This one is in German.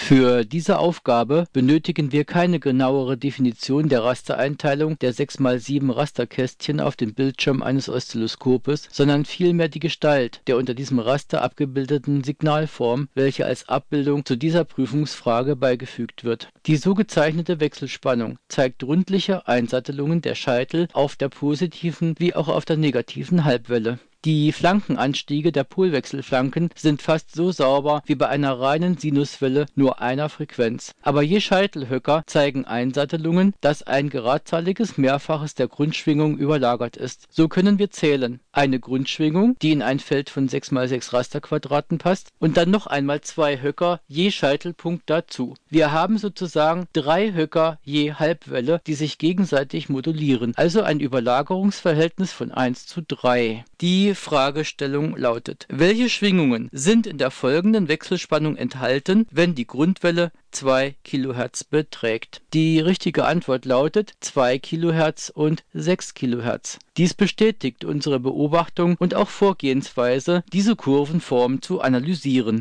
Für diese Aufgabe benötigen wir keine genauere Definition der Rastereinteilung der 6x7 Rasterkästchen auf dem Bildschirm eines Oszilloskopes, sondern vielmehr die Gestalt der unter diesem Raster abgebildeten Signalform, welche als Abbildung zu dieser Prüfungsfrage beigefügt wird. Die so gezeichnete Wechselspannung zeigt rundliche Einsattelungen der Scheitel auf der positiven wie auch auf der negativen Halbwelle. Die Flankenanstiege der Polwechselflanken sind fast so sauber wie bei einer reinen Sinuswelle nur einer Frequenz. Aber je Scheitelhöcker zeigen Einsattelungen, dass ein geradzahliges Mehrfaches der Grundschwingung überlagert ist. So können wir zählen: eine Grundschwingung, die in ein Feld von 6x6 Rasterquadraten passt, und dann noch einmal 2 Höcker je Scheitelpunkt dazu. Wir haben sozusagen 3 Höcker je Halbwelle, die sich gegenseitig modulieren, also ein Überlagerungsverhältnis von 1:3. Die Fragestellung lautet: Welche Schwingungen sind in der folgenden Wechselspannung enthalten, wenn die Grundwelle 2 kHz beträgt? Die richtige Antwort lautet 2 kHz und 6 kHz. Dies bestätigt unsere Beobachtung und auch Vorgehensweise, diese Kurvenform zu analysieren.